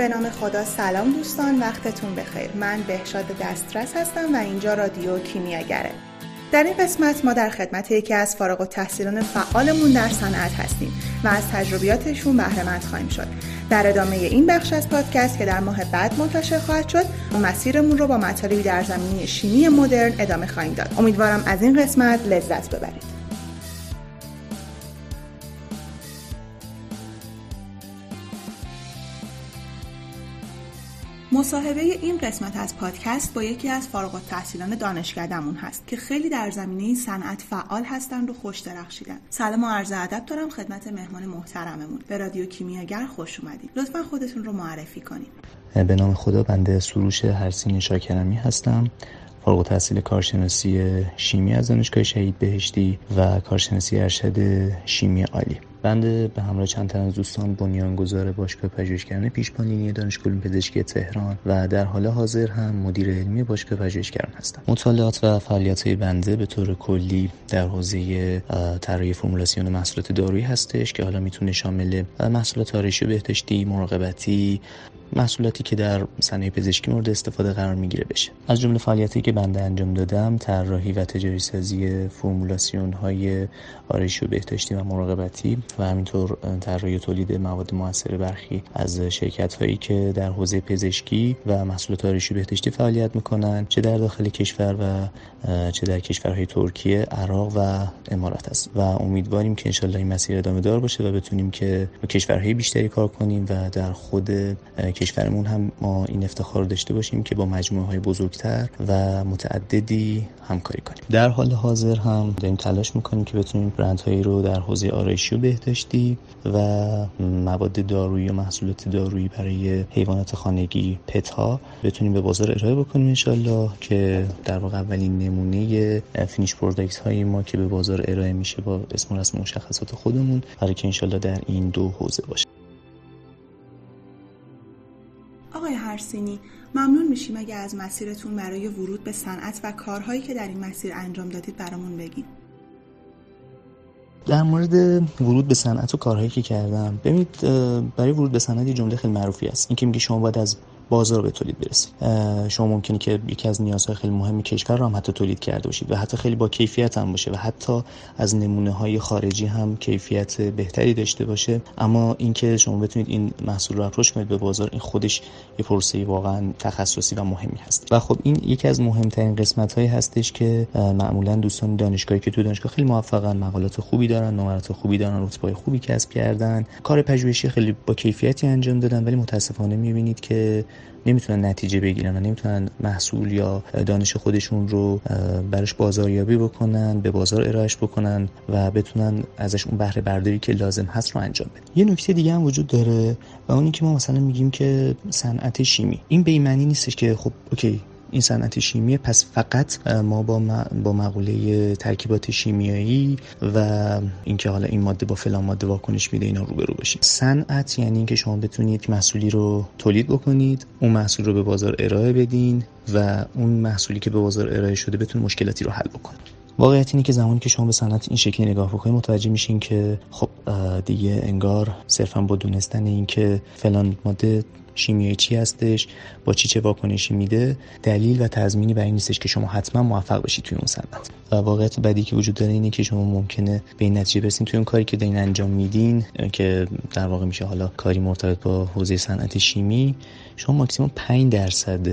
به نام خدا. سلام دوستان، وقتتون بخیر. من بهشاد دسترس هستم و اینجا رادیو کیمیاگره. در این قسمت ما در خدمت یکی از فارغ التحصیلان فعالمون در صنعت هستیم و از تجربیاتشون بهره مند خواهیم شد. در ادامه این بخش از پادکست که در ماه بعد منتشر خواهد شد، مسیرمون رو با مطالبی در زمینه شیمی مدرن ادامه خواهیم داد. امیدوارم از این قسمت لذت ببرید. مصاحبه این قسمت از پادکست با یکی از فارغ التحصیلان دانشکده‌مون هست که خیلی در زمینه صنعت فعال هستند و خوش درخشیدن. سلام و عرض ادب دارم خدمت مهمان محترممون. به رادیو کیمیاگر خوش اومدید. لطفاً خودتون رو معرفی کنید. به نام خدا، بنده سروش هرسین شاکرمی هستم. فارغ التحصیل کارشناسی شیمی از دانشگاه شهید بهشتی و کارشناسی ارشد شیمی عالی. بنده به همراه چند تن از دوستان بنیانگذار باشگاه پژوهشگران پیشبانینی دانشگاه علوم پزشکی تهران و در حال حاضر هم مدیر علمی باشگاه پژوهشگران هستم. مطالعات و فعالیت‌های بنده به طور کلی در حوزه طراحی فرمولاسیون محصولات دارویی هستش که حالا میتونه شامل محصولات آرایشی و بهداشتی، مراقبتی، محصولاتی که در صنایع پزشکی مورد استفاده قرار میگیره بشه. از جمله فعالیتی که بنده انجام دادم، طراحی و تجاری سازی فرمولاسیون‌های آرایشی و بهداشتی و مراقبتی و همینطور طراحی و تولید مواد مؤثر برخی از شرکت‌هایی که در حوزه پزشکی و محصولات آرایشی و بهداشتی فعالیت می‌کنند، چه در داخل کشور و چه در کشورهای ترکیه، عراق و امارات است. و امیدواریم که انشالله این مسیر ادامه دار باشه و بتونیم که با کشورهای بیشتری کار کنیم و در خود کشورمون هم ما این افتخار رو داشته باشیم که با مجموعه‌های بزرگتر و متعددی همکاری کنیم. در حال حاضر هم داریم تلاش می‌کنیم که بتونیم برندهایی رو در حوزه آرایشی و بهداشتی و مواد دارویی و محصولات دارویی برای حیوانات خانگی پت‌ها بتونیم به بازار ارائه بکنیم انشالله، که در واقع اولین نمونه فینیش پروداکت های ما که به بازار ارائه میشه با اسم و رسم مشخصات خودمون برای که انشالله در این دو حوزه باشه. آقای هرسینی، ممنون میشیم اگه از مسیرتون برای ورود به صنعت و کارهایی که در این مسیر انجام دادید برامون بگید. در مورد ورود به صنعت و کارهایی که کردم، ببینید برای ورود به صنعت یه جمله خیلی معروفی است، این که میگه شما باید از بازار به تولید برسید. شما ممکنه که یکی از نیازهای خیلی مهم کشور رو هم حتی تولید کرده باشید و حتی خیلی با کیفیت هم باشه و حتی از نمونه‌های خارجی هم کیفیت بهتری داشته باشه، اما اینکه شما بتونید این محصول رو اپروچ کنید به بازار، این خودش یه پروسه واقعا تخصصی و مهمی هست. و خب این یکی از مهمترین قسمت‌هایی هستش که معمولا دوستان دانشگاهی که تو دانشگاه خیلی موفقن، مقالات خوبی دارن، نمرات خوبی دارن، رتبه‌های خوبی کسب کردن، کار پژوهشی خیلی با کیفیتی انجام دادن، ولی متاسفانه می‌بینید که نمیتونن نتیجه بگیرن و نمیتونن محصول یا دانش خودشون رو براش بازاریابی بکنن، به بازار ارائهش بکنن و بتونن ازش اون بهره برداری که لازم هست رو انجام بدن. یه نکته دیگه هم وجود داره و اونی که ما مثلا میگیم که صنعت شیمی، این به این معنی نیستش که خب اوکی این صنعت شیمیه پس فقط ما با مقوله ترکیبات شیمیایی و اینکه حالا این ماده با فلان ماده واکنش میده اینا روبرو باشیم. صنعت یعنی اینکه شما بتونید محصولی رو تولید بکنید، اون محصول رو به بازار ارائه بدین و اون محصولی که به بازار ارائه شده بتونه مشکلاتی رو حل بکنه. واقعیت اینه که زمانی که شما به صنعت این شکلی نگاه بکنید متوجه میشین که خب دیگه انگار صرفا با دونستن این که فلان ماده شیمیایی چی هستش، با چه واکنشی میده، دلیل و تضمینی برای این نیستش که شما حتما موفق بشید توی اون صنعت. و واقعیت بدی که وجود داره اینه که شما ممکنه به این نتیجه برسید توی اون کاری که دارین انجام میدین که در واقع میشه حالا کاری مرتبط با حوزه صنعت شیمی، شما ماکسیمم 5%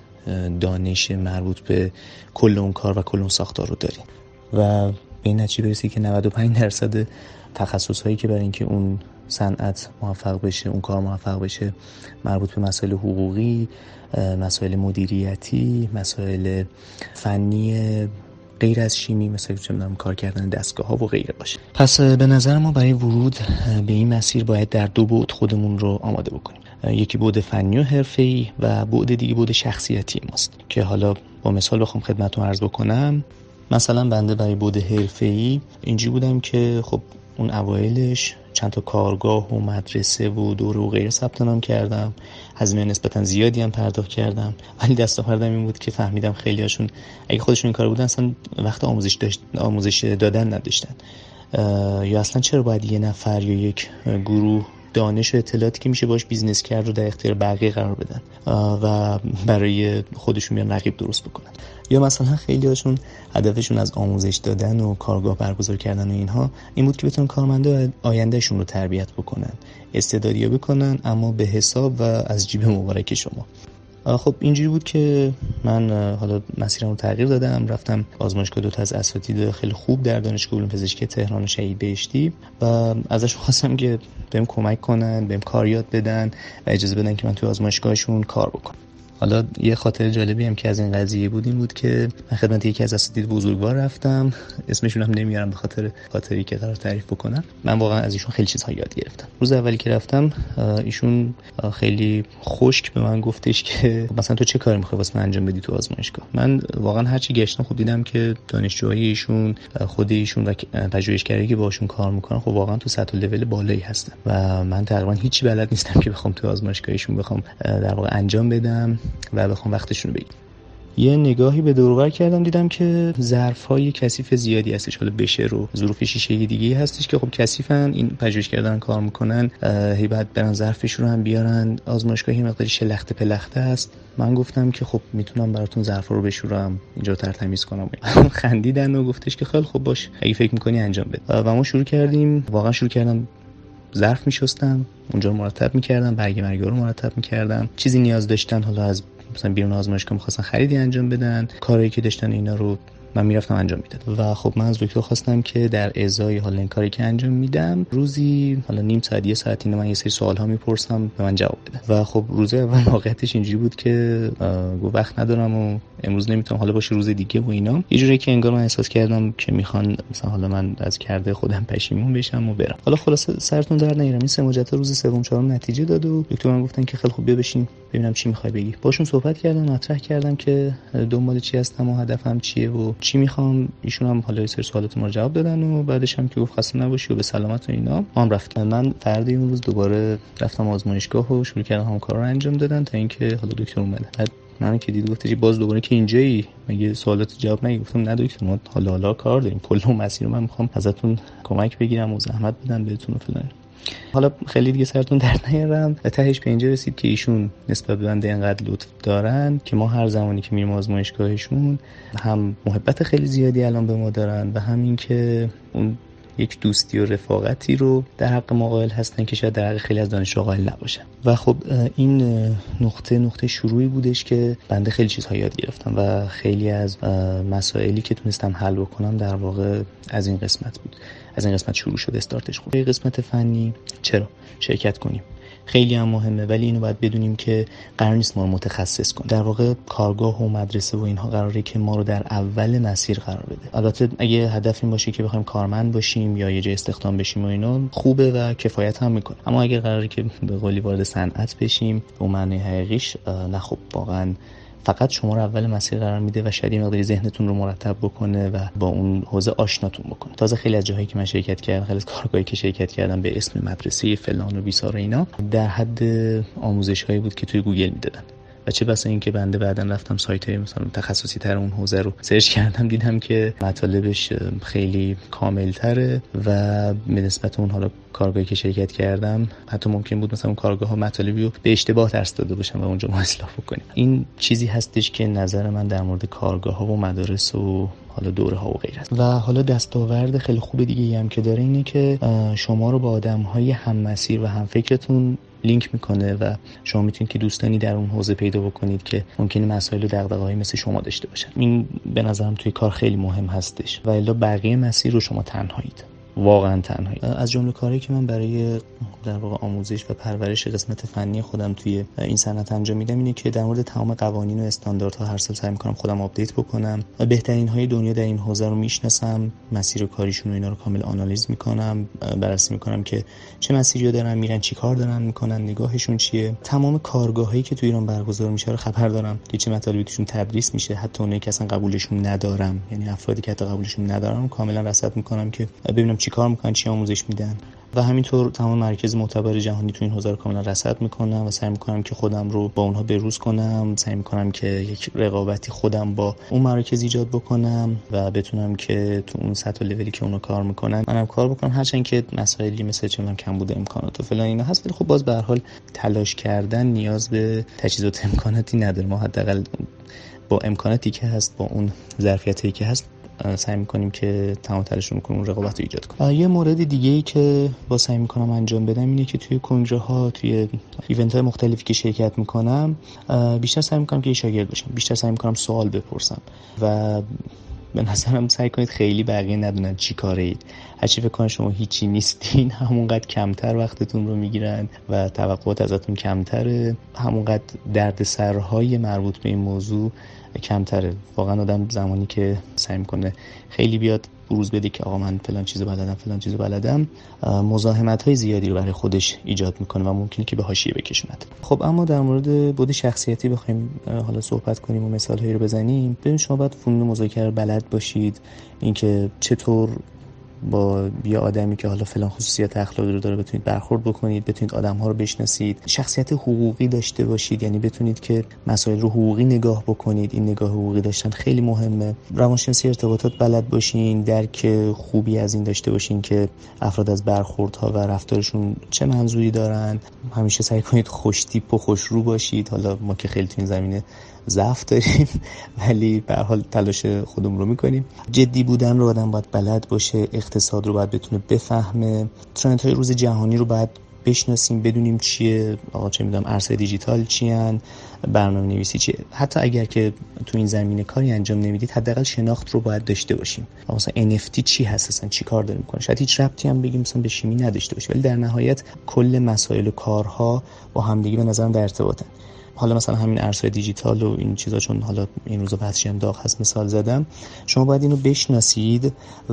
دانش مربوط به کل اون کار و کل اون ساختار رو دارین و به این نتیجه برسید که 95% تخصص که برای اینکه اون صنعت موفق بشه، اون کار موفق بشه، مربوط به مسائل حقوقی، مسائل مدیریتی، مسائل فنی غیر از شیمی، مثلا کار کردن دستگاه ها و غیره باشه. پس به نظر ما برای ورود به این مسیر باید در دو بعد خودمون رو آماده بکنیم. یکی بعد فنی و حرفه‌ای و بعد دیگه بعد شخصیتی ماست که حالا با مثال بخوام خدمتتون عرض بکنم. مثلا بنده برای بعد حرفه‌ای اینجوری بودم که خب اون اوایلش چند تا کارگاه و مدرسه و دوره و غیره ثبت نام کردم، هزینه نسبتا زیادی هم پرداخت کردم، ولی دستاوردم این بود که فهمیدم خیلی هاشون اگه خودشون این کار بودن اصلا وقت آموزش دادن نداشتن، یا اصلا چرا باید یه نفر یا یک گروه دانش و اطلاعاتی که میشه باش بیزنس کرد رو در اختیار بقیه قرار بدن و برای خودشون بیان رقیب درست بکنن. یا مثلا خیلی هاشون هدفشون از آموزش دادن و کارگاه برگزار کردن و اینها این بود که بتونن کارمنده آیندهشون رو تربیت بکنن، استعدادیابی کنن، اما به حساب و از جیب مبارک شما. خب اینجوری بود که من حالا مسیرم رو تغییر دادم، رفتم آزمایشگاه 2 تا از اساتید خیلی خوب در دانشگاه علوم پزشکی تهران شهید بهشتی و ازشون خواستم که بهم کمک کنن، بهم کار یاد بدن و اجازه بدن که من توی آزمایشگاهشون کار بکنم. حالا یه خاطره جالبی هم که از این قضیه بود این بود که من خدمت یکی از اساتید بزرگوار رفتم، اسمشون هم نمیارم به خاطر خاطری که قرار تعریف بکنم. من واقعا از ایشون خیلی چیزها یاد گرفتم. روز اولی که رفتم ایشون خیلی خشک به من گفتش که مثلا تو چه کاری می‌خوای واسه من انجام بدی تو آزمایشگاه. من واقعا هر چی گشتم خب دیدم که دانشجوهای ایشون، خود ایشون و پژوهشگری که باشون کار میکنن خب واقعا تو سطح و لول بالایی هستن و من تقریبا هیچی بلد نیستم که بخوام تو آزمایشگاهشون بخوام در واقع انجام بدم و بخوام وقتشون رو بگیرم. یه نگاهی به دور و بر کردم، دیدم که ظرف‌های کثیف زیادی هستش. حالا بشه رو ظروف شیشه‌ای دیگه هستش که خب کثیفن، این پژوهش کردن کار میکنن، بعد برن ظرفشون رو هم بیارن. آزمایشگاهی مقداری شلخته پلخته است. من گفتم که خب میتونم براتون ظرفا رو بشورم، اینجا رو ترتمیز کنم. خندیدن و گفتش که خیلی خوب باش، اگه فکر می‌کنی انجام بده. و ما شروع کردیم. واقعا شروع کردم ظرف می‌شستم، اونجا رو مرتب می‌کردم، برگ مرگا رو مرتب می‌کردم. چیزی نیاز داشتن، حالا از مثلا بیرون آزمایشگاه می‌خواستن خریدی انجام بدن، کاری که داشتن اینا رو من میرفتم انجام میدادم. و خب من از دکتر خواستم که در ازای حالا این کاری که انجام میدم روزی حالا نیم ساعت، یه ساعت اینا من یه سری سوال‌ها میپرسم به من جواب بده. و خب روز اول واقعیتش اینجوری بود که گفت وقت ندارم و امروز نمیتونم، حالا باشه روز دیگه و اینا. یه جوری که انگار من احساس کردم که میخوان مثلا حالا من از کرده خودم پشیمون بشم و برم. حالا خلاص سرتون درد نگیرم، این سماجت روز سوم چهارم نتیجه داد و دکتر من گفتن که خیلی خوب بیا بشین ببینم چی میخوای بگی. باشون صحبت کردم، مطرح کردم که دنبال چی هستم و هدفم چیه و چی میخوام. ایشون هم حالا یه سری سوالات ما رو جواب دادن و بعدش هم که گفت خسته نباشی و به سلامت و اینا ما هم رفتیم. من فردی اون روز دوباره رفتم آزمایشگاه و شروع کردم هم کارا رو انجام دادن تا اینکه حالا دکتر اومد. بعد من که دید گفت باز دوباره که اینجایی مگه سوالات جواب نگی؟ گفتم نه دکتر، ما حالا کار داریم، کل اون مسیر رو من میخوام ازتون کمک بگیرم و زحمت بدم بهتون و فلان. حالا خیلی دیگه سرتون درد نیارم. تهش به اینجا رسید که ایشون نسبت به بنده اینقدر لطف دارن که ما هر زمانی که میریم آزمایشگاهشون هم محبت خیلی زیادی الان به ما دارن و همین که اون یک دوستی و رفاقتی رو در حق ما قائل هستن که شاید در حق خیلی از دانشجوها قائل نباشن. و خب این نقطه شروعی بودش که بنده خیلی چیزها یاد گرفتم و خیلی از مسائلی که تونستم حل بکنم در واقع از این قسمت بود. از این قسمت شروع شد، استارتش خود. قسمت فنی چرا شرکت کنیم خیلی هم مهمه، ولی اینو باید بدونیم که قرار نیست ما رو متخصص کنیم. در واقع کارگاه و مدرسه و اینها قراره که ما رو در اول مسیر قرار بده. البته اگه هدف این باشه که بخوایم کارمند باشیم یا یه جای استخدام بشیم و اینا خوبه و کفایت هم میکنه، اما اگه قراره که به قولی وارد صنعت بشیم به معنی حقیقیش نه، خب واقعا فقط شما رو اول مسیر قرار میده و شاید مقداری ذهنتون رو مرتب بکنه و با اون حوزه آشناتون بکنه. تازه خیلی از جاهایی که من شرکت کردم، خیلی از کارگاهایی که شرکت کردم به اسم مدرسه فلان و بیسار اینا در حد آموزش‌هایی بود که توی گوگل میدادن. و چه بسا این که بنده بعداً رفتم سایت‌های مثلا تخصصی تر اون حوزه رو سرچ کردم، دیدم که مطالبش خیلی کامل‌تره و به نسبت اون حالا کارگاهی که شرکت کردم حتی ممکن بود مثلا اون کارگاه‌ها مطالبی رو به اشتباه درس داده باشن و اونجا ما اصلاح بکنیم. این چیزی هستش که نظر من در مورد کارگاه‌ها و مدارس و حالا دوره‌ها و غیره است. و حالا دستاورد خیلی خوب دیگه‌ای هم که داره اینه که شما رو با آدم‌های هم مسیر و هم فکرتون لینک میکنه و شما میتونید که دوستانی در اون حوزه پیدا بکنید که ممکنه مسائل و دغدغه‌های مثل شما داشته باشن. این به نظرم توی کار خیلی مهم هستش و الا بقیه مسیر رو شما تنهایید، واقعا تنهایی. از جمله کارهایی که من برای در واقع آموزش و پرورش قسمت فنی خودم توی این صنعت انجام میدم اینه که در مورد تمام قوانین و استانداردها هر سال سعی میکنم خودم آپدیت بکنم و بهترین های دنیا در این حوزه رو میشناسم، مسیر کاریشون و اینا رو کامل آنالیز میکنم، بررسی میکنم که چه مسیری دارن میرن، چیکار دارن میکنن، نگاهشون چیه. تمام کارگاهایی که توی ایران برگزار میشه رو خبر دارم که چه مطالبی توشون تدریس میشه، حتی اونایی که اصلا قبولشون ندارم، یعنی افرادی که حتی قبولشون ندارم کاملا رصد میکنم که ببینم چیکار میکنن، چی آموزش میدن. و همینطور تمام مراکز معتبر جهانی تو این حوزه رو کاملا رصد میکنم و سعی میکنم که خودم رو با اونها بروز کنم، سعی میکنم که یک رقابتی خودم با اون مراکز ایجاد بکنم و بتونم که تو اون سطح و لولی که اونا کار میکنن منم کار بکنم، هرچند که مسائلی مثل چون کم بوده امکانات و فلان اینا هست، ولی خب باز به هر حال تلاش کردن نیاز به تجهیزات امکاناتی نداره. ما حداقل با امکاناتی که هست، با اون ظرفیتی که هست سعی میکنیم که تمام تلاش رو میکنیم رقابت رو ایجاد کنیم. یه مورد دیگه ای که با سعی میکنم انجام بدم اینه که توی کنگره ها، توی ایونت های مختلفی که شرکت میکنم بیشتر سعی میکنم که شاگرد باشم، بیشتر سعی میکنم سوال بپرسم و به نظرم سعی کنید خیلی بقیه ندونن چی کاره اید. هرچی فکر کنن شما هیچی نیستین همونقدر کمتر وقتتون رو میگیرن و توقعات ازتون کمتره، همونقدر دردسرهای مربوط به این موضوع کمتره. واقعا آدم زمانی که سعی میکنه خیلی بیاد بروز بده که آقا من فلان چیزو بلدم مزاحمت‌های زیادی رو برای خودش ایجاد میکنه و ممکنه که به حاشیه بکشوند. خب اما در مورد بود شخصیتی بخوایم حالا صحبت کنیم و مثال‌هایی رو بزنیم، ببین شما باید فنون مذاکره بلد باشید، اینکه چطور با یه آدمی که حالا فلان خصوصیت اخلاقی رو داره بتونید برخورد بکنید، بتونید آدم‌ها رو بشناسید، شخصیت حقوقی داشته باشید، یعنی بتونید که مسائل رو حقوقی نگاه بکنید. این نگاه حقوقی داشتن خیلی مهمه. روانشناسی ارتباطات بلد باشین، درک خوبی از این داشته باشین که افراد از برخوردها و رفتارشون چه منظوری دارن. همیشه سعی کنید خوش تیپ و خوش رو باشید. حالا ما که خیلی تو این زمینه ضعف داریم ولی به هر حال تلاش خودمون رو میکنیم. جدی بودن رو آدم باید بلد باشه، اقتصاد رو باید بتونه بفهمه، ترندهای روز جهانی رو باید بشناسیم، بدونیم چیه، آقا چه میدونم ارزهای دیجیتال چیان، برنامه نویسی چیه. حتی اگر که تو این زمینه کاری انجام نمیدید حداقل شناخت رو باید داشته باشیم. مثلا NFT چی هست، اصلا چی کار داره میکنه، شاید هیچ ربطی هم بگیم مثلا به شیمی نداشته باشه، ولی در نهایت کل مسائل و کارها با همدیگه به نظرم در ارتباطن. حالا مثلا همین ارزهای دیجیتال و این چیزا، چون حالا این روزا بحثش هم داغ هست مثال زدم، شما باید اینو بشناسید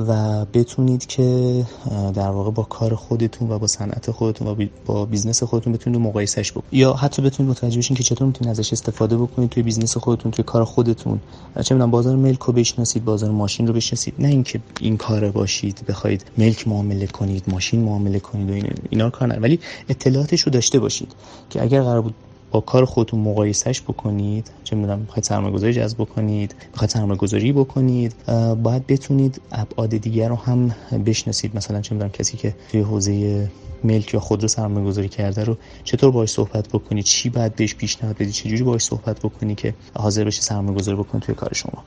و بتونید که در واقع با کار خودتون و با صنعت خودتون و با بیزنس خودتون بتونید مقایسهش بکنید، یا حتی بتونید متوجه بشین که چطور میتونید ازش استفاده بکنید توی بیزنس خودتون، توی کار خودتون. چه میدونم بازار ملک رو بشناسید، بازار ماشین رو بشناسید، نه اینکه این کاره باشید بخواید ملک معامله کنید، ماشین معامله کنید و اینا کار نه، ولی اطلاعاتش رو داشته باشید که اگر قرار بود با کار خودتون مقایسهش بکنید، چه می‌دونم می‌خواید سرمایه‌گذاری جذب بکنید، می‌خواید سرمایه‌گذاری بکنید، باید بتونید ابعاد دیگر رو هم بشناسید. مثلا چه می‌دونم کسی که توی حوزه ملک یا خودرو سرمایه‌گذاری کرده رو چطور باهاش صحبت بکنید، چی باید بهش پیشنهاد بدید، چه جوری باهاش صحبت بکنید که حاضر بشه سرمایه‌گذاری بکنه توی کار شما،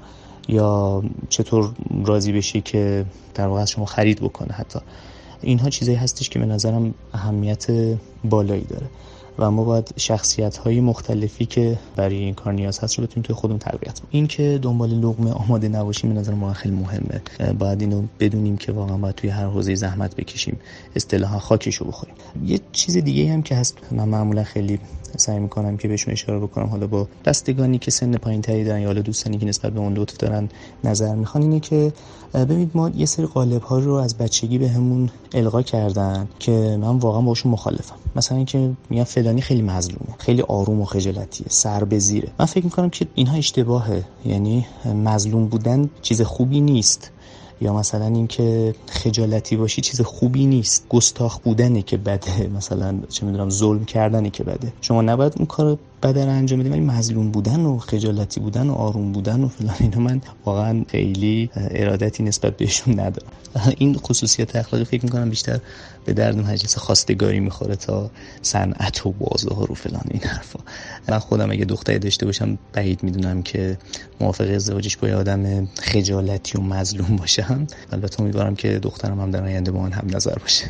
یا چطور راضی بشی که در واقع از شما خرید بکنه. حتی اینها چیزایی هستش که به نظرم اهمیت بالایی داره و ما باید شخصیت‌های مختلفی که برای این کار نیاز هست رو بتونیم توی خودمون تقویت کنیم. این که دنبال لقمه آماده نباشیم به نظر ما خیلی مهمه. باید اینو بدونیم که واقعا باید توی هر حوزه زحمت بکشیم، اصطلاحاً خاکشو بخوریم. یه چیز دیگه هم که هست، من معمولا خیلی سعی می‌کنم که بهشون اشاره بکنم، حالا با دستگانی که سن پایین‌تری دارن یا حالا دوستانی که نسبت به اون لطف دارن نظر می‌خوان، اینه که ببینید ما یه سری قالب‌ها رو از بچگی بهمون القا کردن که من واقعا باشون مخالفم. مثلا اینکه میگن فلانی خیلی مظلومه، خیلی آروم و خجالتیه، سر به زیره. من فکر می‌کنم که اینها اشتباهه. یعنی مظلوم بودن چیز خوبی نیست، یا مثلا اینکه خجالتی باشی چیز خوبی نیست. گستاخ بودنه که بده، مثلا چه میدونم ظلم کردنه که بده. شما نباید اون کارو بده رو انجام بدید، ولی مظلوم بودن و خجالتی بودن و آروم بودن و فلان اینا من واقعا خیلی ارادتی نسبت بهشون ندارم. این خصوصیت اخلاقی فکر میکنم بیشتر به درد مجلس خواستگاری میخوره تا صنعت و بازار و فلان این حرفا. من خودم اگه دختری داشته باشم بعید میدونم که موافق ازدواجش با آدم خجالتی و مظلوم باشم. البته امیدوارم که دخترم هم در آینده با من هم نظر باشه.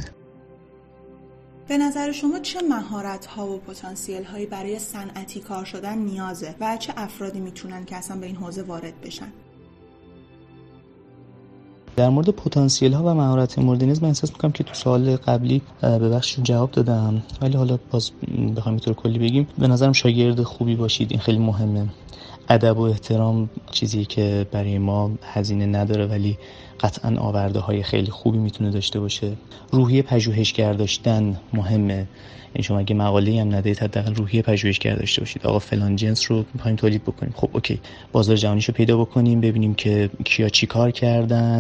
به نظر شما چه مهارت‌ها و پتانسیل‌هایی برای صنعتی کار شدن نیازه و چه افرادی میتونن که اصلا به این حوزه وارد بشن؟ در مورد پتانسیل ها و مهارت مورد نیز من احساس میکنم که تو سوال قبلی به بخششون جواب دادم، ولی حالا باز بخوایم اینطور کلی بگیم، به نظرم شاگرد خوبی باشید، این خیلی مهمه. ادب و احترام چیزی که برای ما هزینه نداره ولی قطعاً آورده های خیلی خوبی میتونه داشته باشه. روحیه پژوهشگر داشتن مهمه. یعنی شما اگه مقاله‌ای هم ندید حداقل روحیه پژوهشگر داشته باشید. آقا فلان جنس رو می‌خوایم تولید بکنیم، خب اوکی، بازار جهانیشو پیدا بکنیم، ببینیم که کیا چی کار کردن،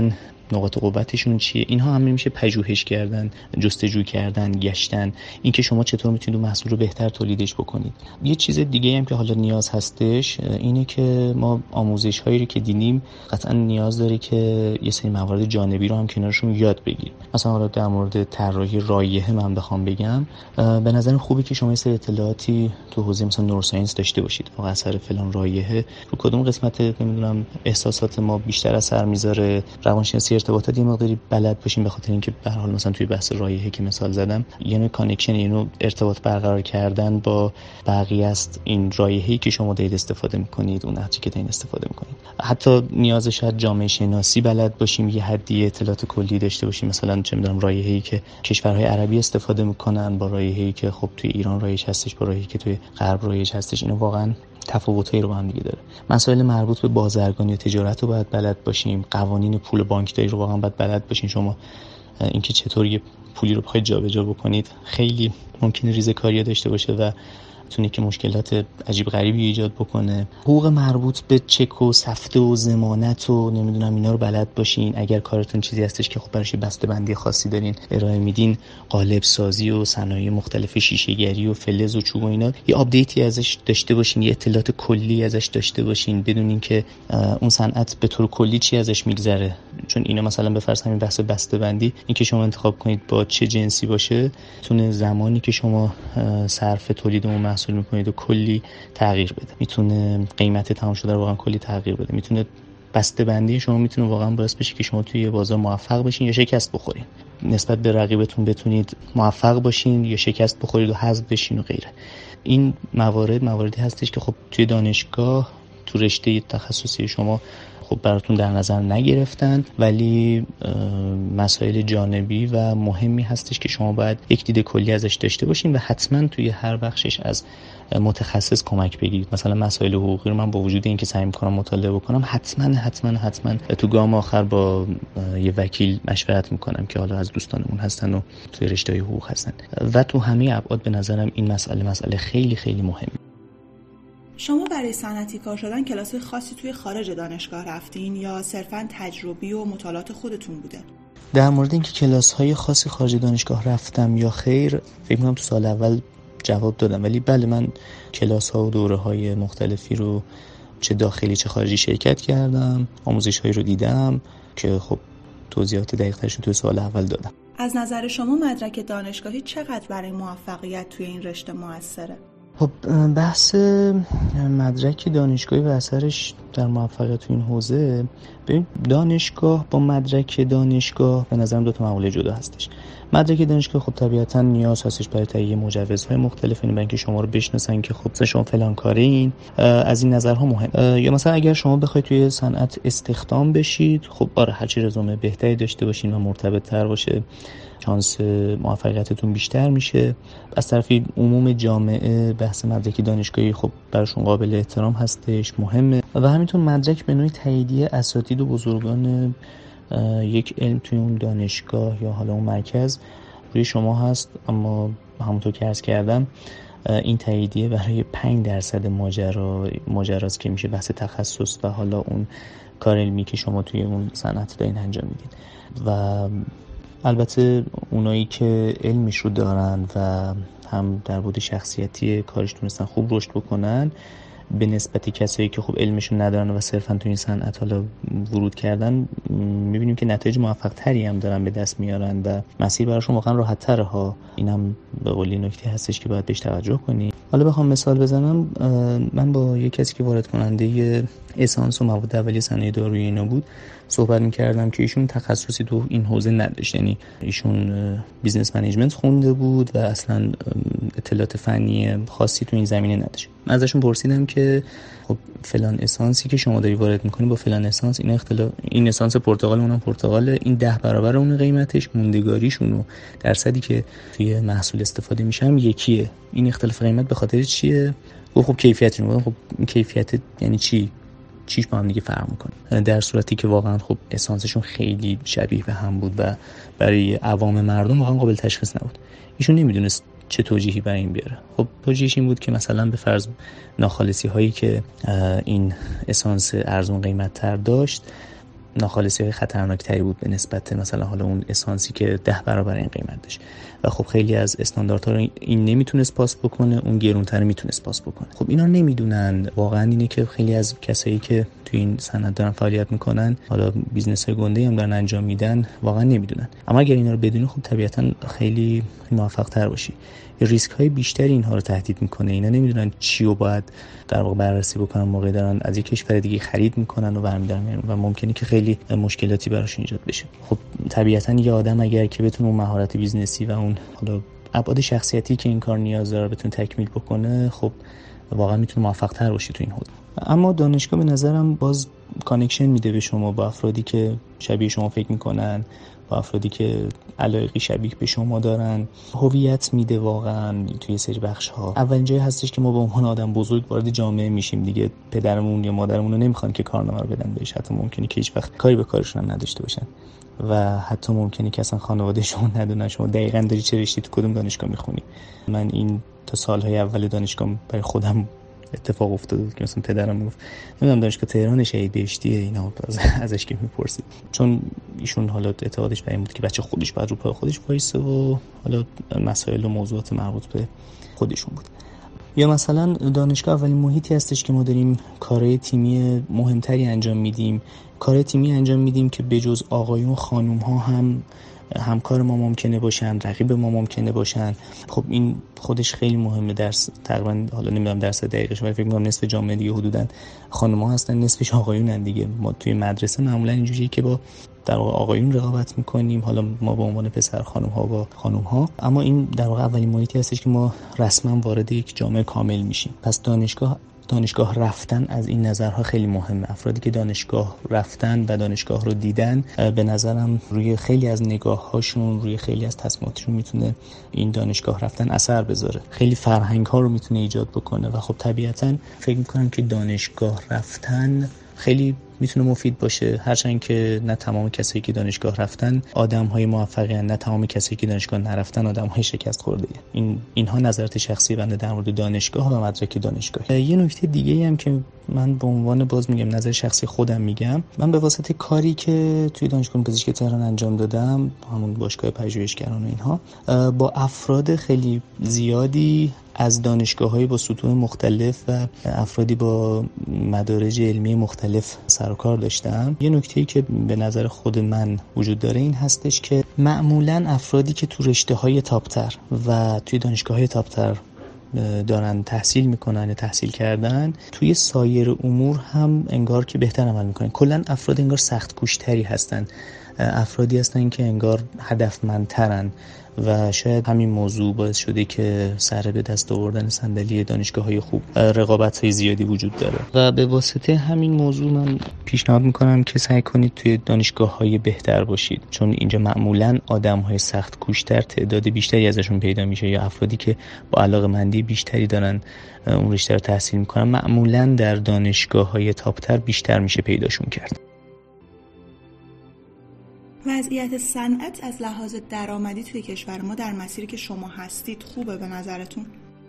نقاط قوتشون چیه. اینها هم میشه پژوهش کردن، جستجو کردن، گشتن، اینکه شما چطور میتونید محصول رو بهتر تولیدش بکنید. یه چیز دیگه هم که حالا نیاز هستش اینه که ما آموزش هایی رو که دیدیم قطعا نیاز داره که یه سری موارد جانبی رو هم کنارشون یاد بگیریم. مثلا حالا در مورد طراحی رایحه من بخوام بگم، به نظر خوبه که شما یه سری اطلاعاتی تو حوزه مثلا نوروساینس داشته باشید. آقا اثر فلان رایحه رو کدوم قسمت نمیدونم احساسات ما بیشتر اثر میذاره، روانشناسی ارتباطات یه مقداری بلد باشیم، به خاطر اینکه به هر حال مثلا توی بحث رایحه که مثال زدم یعنی کانکشن، یعنی ارتباط برقرار کردن با بقیه است. این رایحه‌ای که شما دارید استفاده میکنید، اون نقشی که دارید استفاده میکنید، حتی نیاز شاید جامعه شناسی بلد باشیم، یه حدی اطلاعات کلی داشته باشیم. مثلا چه میدونم رایحه‌ای که کشورهای عربی استفاده میکنن با رایحه‌ای که خب توی ایران رایج هستش با رایحه‌ای که توی غرب رایج هستش، اینو واقعا تفاوتایی رو با هم دیگه داره. مسائل مربوط به بازرگانی و تجارت رو باید بلد باشیم. قوانین پول بانکداری رو واقعا باید بلد باشین. شما اینکه چطور یه پولی رو بخواید جابجا بکنید خیلی ممکنه ریزکاری داشته باشه و میتونه که مشکلات عجیب غریبی ایجاد بکنه. حقوق مربوط به چک و سفته و ضمانت و نمیدونم اینا رو بلد باشین. اگر کارتون چیزی هستش که خب براش بسته‌بندی خاصی دارین ارائه میدین، قالب سازی و صنایع مختلف شیشه‌گری و فلز و چوب و اینا، یه آپدیتی ازش داشته باشین، یه اطلاعات کلی ازش داشته باشین، بدونین که اون صنعت به طور کلی چی ازش میگذره. چون اینا مثلا به فرض همین بحث بسته‌بندی، این که شما انتخاب کنید با چه جنسی باشه، میتونه زمانی که شما صرف تولید اون محصول میکنید و کلی تغییر بده. میتونه قیمت تمام شده رو واقعا کلی تغییر بده. میتونه بسته‌بندی شما میتونه واقعا باعث بشه که شما توی بازار موفق بشین یا شکست بخورین. نسبت به رقیبتون بتونید موفق باشین یا شکست بخورید و حذف بشین و غیره. این مواردی هستش که خب توی دانشگاه تو رشته تخصصی شما خب براتون در نظر نگرفتن، ولی مسائل جانبی و مهمی هستش که شما باید یک دید کلی ازش داشته باشین و حتما توی هر بخشش از متخصص کمک بگیرید. مثلا مسائل حقوقی رو من با وجود اینکه سعی می‌کنم مطالعه بکنم حتما تو گام آخر با یه وکیل مشورت می‌کنم که حالا از دوستانمون هستن و توی رشته حقوق هستن و تو همه ابعاد به نظرم این مسئله خیلی خیلی مهمه. شما برای صنعتی کار شدن کلاس خاصی توی خارج دانشگاه رفتین یا صرفاً تجربی و مطالعات خودتون بوده؟ در مورد اینکه کلاس‌های خاصی خارج دانشگاه رفتم یا خیر، فکر می‌کنم تو سال اول جواب دادم، ولی بله من کلاس‌ها و دوره‌های مختلفی رو چه داخلی چه خارجی شرکت کردم، آموزش‌هایی رو دیدم که خب توضیحات دقیق‌ترش رو تو سال اول دادم. از نظر شما مدرک دانشگاهی چقدر برای موفقیت توی این رشته موثره؟ خب بحث مدرک دانشگاهی و اثرش در موفقیت تو این حوزه، ببین دانشگاه با مدرک دانشگاه به نظرم دو تا معامله جدا هستش. مدرک دانشگاه خب طبیعتاً نیاز هستش برای تهیه مجوزهای مختلف، یعنی برای اینکه شما رو بشناسن که خب شما فلان کارین. از این نظرها مهم. یا مثلا اگر شما بخواید توی صنعت استخدام بشید، خب آره هرچی رزومه بهتری داشته باشین و مرتبط‌تر باشه شانس موفقیتتون بیشتر میشه. از طرفی عموم جامعه بحث مدرک دانشگاهی خب براشون قابل احترام هستش، مهمه و همینطور مدرک به نوعی تاییدیه اساتید و بزرگان یک علم توی اون دانشگاه یا حالا اون مرکز روی شما هست. اما همونطور که عرض کردم این تاییدیه برای 5% ماجراست که میشه بحث تخصص و حالا اون کار علمی که شما توی اون صنعت دارین انجام میدین. و البته اونایی که علمش رو دارن و هم در بود شخصیتی کارش تونستن خوب رشد بکنن به نسبت کسایی که خوب علمشون ندارن و صرفا تو این صنعت حالا ورود کردن، میبینیم که نتایج موفق تری هم دارن به دست میارن و مسیر براشون واقعا راحت تره ها. اینم به قولی نکته هستش که باید بهش توجه کنی. حالا بخوام مثال بزنم، من با یک کسی که وارد کننده اسانس و مواد اولیه صنایع دارویی اینا بود صحبت می‌کردم که ایشون تخصصی تو این حوزه نداشت، یعنی ایشون بیزنس منیجمنت خونده بود و اصلا اطلاعات فنی خاصی تو این زمینه نداشت. من ازشون پرسیدم که خب فلان اسانسی که شما داری وارد می‌کنی با فلان اسانس این اسانس پرتقال اونم پرتقال، این 10 برابر اون قیمتش، موندگاریشون و درصدی که توی محصول استفاده میشه هم یکیه، این اختلاف قیمت به خاطر چیه؟ خب کیفیت رو. خب این کیفیت یعنی چیش با هم دیگه فرق میکنه، در صورتی که واقعا خب اسانسشون خیلی شبیه به هم بود و برای عوام مردم واقعا قابل تشخیص نبود. ایشون نمیدونست چه توجیهی برای این بیاره. خب توجیهش این بود که مثلا به فرض ناخالصی هایی که این اسانس ارزون قیمت تر داشت ناخالصی‌های خطرناکتری بود به نسبت مثلا حالا اون اسانسی که 10 برابر این قیمت داشت و خب خیلی از استانداردها رو این نمیتونست پاس بکنه، اون گرونتر میتونست پاس بکنه. خب اینا نمیدونن واقعا اینه که خیلی از کسایی که تو این صنعت دارن فعالیت میکنن، حالا بیزنس‌های گنده هم دارن انجام میدن، واقعا نمیدونن. اما اگر اینا رو بدونی خب طبیعتاً خیلی موفق‌تر باشی. ریسک‌های بیشتری اینها رو تهدید میکنه. اینا نمیدونن چی رو باید در واقع بررسی بکنن، موقعی دارن از یک کشور دیگه خرید میکنن و برمی‌دارن و ممکنه که خیلی مشکلاتی براش ایجاد بشه. خب طبیعتاً یه آدم اگر که بتونه اون مهارت بیزنسی و اون حالا ابعاد شخصیتی که این کار نیاز داره بتونه تکمیل بکنه، خب واقعا میتونه موفق‌تر باشی تو این حوزه. اما دانشگاه به نظرم باز کانکشن میده به شما با افرادی که شبیه شما فکر میکنن، با افرادی که علایقی شبیه به شما دارن، هویت میده واقعا توی سری بخش ها. اولین جایی هستش که ما به عنوان آدم بزرگ وارد جامعه میشیم دیگه. پدرمون یا مادرمون رو نمیخوان که کارنامه رو بدن بهش، حتی ممکنه که هیچ وقت کاری به کارشون هم نداشته باشن و حتی ممکنه که اصلا خانواده شما ندونن شما دقیقاً داری چه رشته تو کدوم دانشگاه میخونی. من این تا سالهای اول دانشگاه برای خودم اتفاق افتاد که مثلا پدرم میگفت نمیدونم دانشگاه تهران شهید بهشتیه، اینا ازش که میپرسید، چون ایشون حالا اعتقادش بر این بود که بچه خودش باید رو پای خودش وایسه و حالا مسائل و موضوعات مربوط به خودشون بود. یا مثلا دانشگاه اولین محیطی هستش که ما داریم کارهای تیمی مهمتری انجام میدیم، کارهای تیمی انجام میدیم که بجز آقایون خانوم ها هم همکار ما ممکنه باشن، رقیب ما ممکنه باشن. خب این خودش خیلی مهمه. درس تقریبا حالا نمیدونم درس دقیقش ولی فکر می‌کنم نصف جامعه دیگه حدوداً خانم‌ها هستن، نصفش آقایونن دیگه. ما توی مدرسه معمولا اینجوریه که با در واقع آقایون رقابت می‌کنیم، حالا ما به عنوان پسر خانم‌ها با خانم‌ها. اما این در واقع اولین محیطی هستش که ما رسما وارد یک جامعه کامل میشیم. پس دانشگاه رفتن از این نظرها خیلی مهمه. افرادی که دانشگاه رفتن و دانشگاه رو دیدن، به نظرم روی خیلی از نگاه‌هاشون، روی خیلی از تصمیماتشون میتونه این دانشگاه رفتن اثر بذاره. خیلی فرهنگ‌ها رو میتونه ایجاد بکنه و خب طبیعتاً فکر می‌کنم که دانشگاه رفتن خیلی میتونه مفید باشه، هرچند که نه تمام کسایی که دانشگاه رفتن آدم‌های موفقی هستند، نه تمام کسایی که دانشگاه نرفتن آدم‌های شکست خورده. اینها نظرات شخصی بنده در مورد دانشگاه و مدرک دانشگاه. یه نکته دیگه‌ای هم که من به عنوان باز میگم نظر شخصی خودم میگم، من به واسطه کاری که توی دانشگاه پزشکی تهران انجام دادم، همون باشگاه پژوهشگران و اینها، با افراد خیلی زیادی از دانشگاه‌های با سطوح مختلف و افرادی با مدارج علمی مختلف سر و کار داشتم. یه نکته‌ای که به نظر خود من وجود داره این هستش که معمولاً افرادی که تو رشته‌های تاپ‌تر و توی دانشگاه‌های تاپ‌تر دارن تحصیل میکنن یا تحصیل کردن، توی سایر امور هم انگار که بهتر عمل میکنن. کلاً افراد انگار سخت کوشتری هستن، افرادی هستن که انگار هدفمندترن و شاید همین موضوع باعث شده که سر به دست آوردن صندلی دانشگاه‌های خوب رقابت‌های زیادی وجود داره و به واسطه همین موضوع من پیشنهاد میکنم که سعی کنید توی دانشگاه‌های بهتر باشید، چون اینجا معمولاً آدم‌های سخت کوشتر تعداد بیشتری ازشون پیدا میشه یا افرادی که با علاقه‌مندی بیشتری دارن اون رشته رو تحصیل میکنن معمولاً در دانشگاه‌های تاپ‌تر بیشتر میشه پیداشون کرد. وضعیت صنعت از لحاظ درآمدی توی کشور ما در مسیری که شما هستید خوبه به نظرتون؟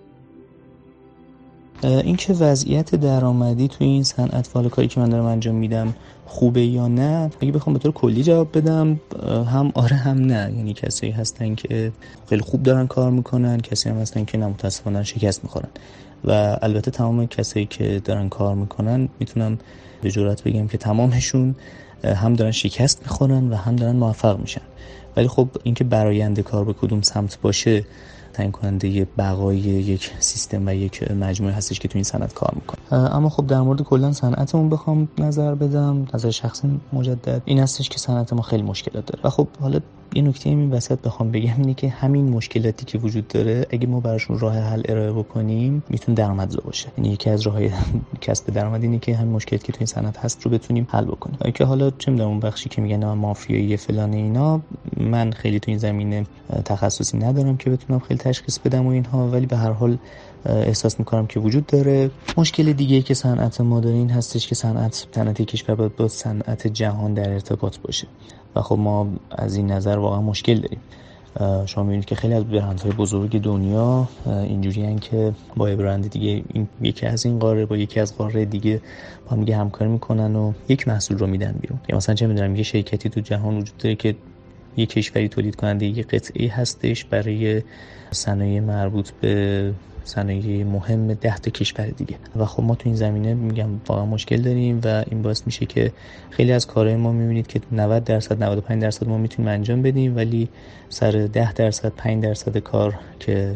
این که وضعیت درآمدی توی این صنعت فعال کاری که من دارم انجام میدم خوبه یا نه، اگه بخوام به طور کلی جواب بدم هم آره هم نه. یعنی کسایی هستن که خیلی خوب دارن کار میکنن، کسایی هم هستن که متاسفانه شکست میخورن و البته تمام کسایی که دارن کار میکنن میتونم به جرئت بگم که تمامشون هم دارن شکست میخورن و هم دارن موفق میشن. ولی خب اینکه براینده کار به کدوم سمت باشه تعیین کننده بقای یک سیستم و یک مجموعه هستش که تو این صنعت کار میکنه. اما خب در مورد کلا صنعتمون بخوام نظر بدم، نظر شخصی مجدد این هستش که صنعت ما خیلی مشکلات داره و خب حالا یه نکته این وسط بخوام بگم اینه که همین مشکلاتی که وجود داره اگه ما براشون راه حل ارائه بکنیم میتونه درآمدزا باشه. یعنی یکی از راه‌های کسب درآمد اینه که همین مشکلاتی که تو این صنعت هست رو بتونیم حل بکنیم. که حالا چه می‌دونم اون بخشی که میگن مافیایی فلان اینا، من خیلی تو این زمینه تخصصی ندارم که بتونم خیلی تشخیص بدم و اینها، ولی به هر حال احساس میکنم که وجود داره. مشکل دیگه‌ای که صنعت ما داره این هستش که صنعت کشور باید با صنعت جهان در ارتباط باشه و خب ما از این نظر واقعا مشکل داریم. شما می‌بینید که خیلی از برندهای بزرگ دنیا اینجوریان که با برند دیگه یکی از این قاره با یکی از قاره دیگه با هم دیگه همکاری میکنن و یک محصول رو میدن بیرون. یا مثلا چه میدونم یه شرکتی تو جهان وجود داره که یه کشوری تولید کننده یه قطعه هستش برای صنایع مربوط به صنایع مهم 10 تا کشور دیگه و خب ما تو این زمینه میگم واقعا مشکل داریم و این باعث میشه که خیلی از کارهای ما میبینید که 90% 95% ما میتونیم انجام بدیم ولی سر 10% 5% کار که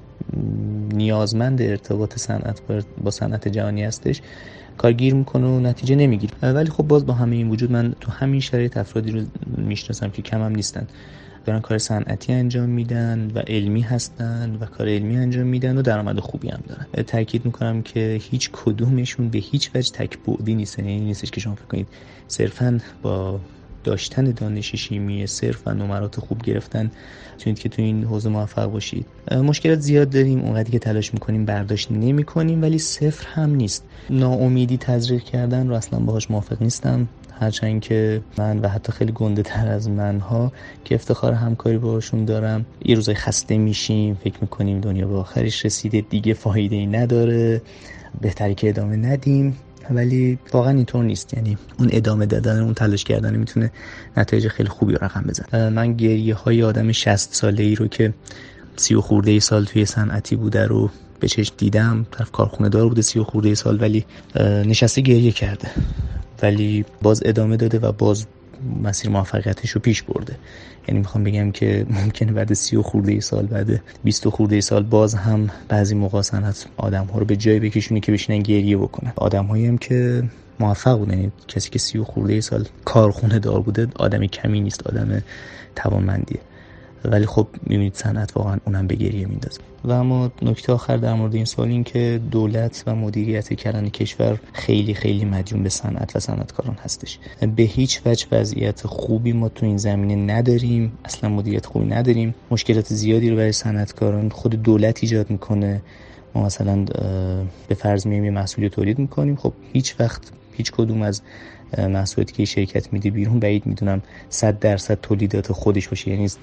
نیازمند ارتباط صنعت با صنعت جهانی هستش کارگیر میکنه و نتیجه نمیگیره. ولی خب باز با همه این وجود من تو همین شرایط افرادی رو میشناسم که کم هم نیستن دارن کار صنعتی انجام میدن و علمی هستن و کار علمی انجام میدن و درآمد خوبی هم دارن. تاکید میکنم که هیچ کدومشون به هیچ وجه تک بعدی نیستن، یعنی نیستش که شما فکر کنید صرفاً با داشتن دانش شیمی صرف و نمرات خوب گرفتن چونید که تو این حوزه موفق باشید. مشکلات زیاد داریم، اونقدری که تلاش میکنیم برداشت نمیکنیم ولی صفر هم نیست. ناامیدی تزریق کردن رو اصلا باهاش موافق نیستم، هرچند که من و حتی خیلی گنده تر از منها که افتخار همکاری باشون دارم یه روزای خسته میشیم، فکر میکنیم دنیا به آخرش رسیده دیگه فایده‌ای نداره، بهتره که ادامه ندیم، ولی واقعا اینطور نیست. یعنی اون ادامه دادن اون تلاش کردن میتونه نتایج خیلی خوبی رو رقم بزنه. من گریه های آدم 60 ساله‌ای رو که 30 و خورده سال توی صنعتی بوده رو به چشم دیدم، طرف کارخونه دار بوده 30 و خورده سال ولی نشسته گریه کرده ولی باز ادامه داده و باز مسیر موفقیتش رو پیش برده. یعنی میخوام بگم که ممکنه بعد 30 و خورده سال بعد 20 و خورده سال باز هم بعضی موقع صنعت آدم‌ها رو به جای بکشونه که بشینن گریه بکنن. آدم‌هایی هم که موفق بودن، یعنی کسی که 30 و خورده سال کارخونه دار بوده آدمی کمی نیست، آدم توانمندیه، ولی خب میبینید صنعت واقعا اونم به گریه میندازه. و اما نکته آخر در مورد این سوال این که دولت و مدیریت کلان کشور خیلی خیلی مدیون به صنعت و صنعتکاران هستش. به هیچ وجه وضعیت خوبی ما تو این زمینه نداریم، اصلا مدیریت خوبی نداریم، مشکلات زیادی رو برای صنعتکاران خود دولت ایجاد میکنه. ما مثلا به فرض میایم یه محصولی تولید میکنیم، خب هیچ وقت هیچ کدوم از محصولاتی که شرکت میده بیرون بعید میدونم 100% تولیدات خودش باشه، یعنی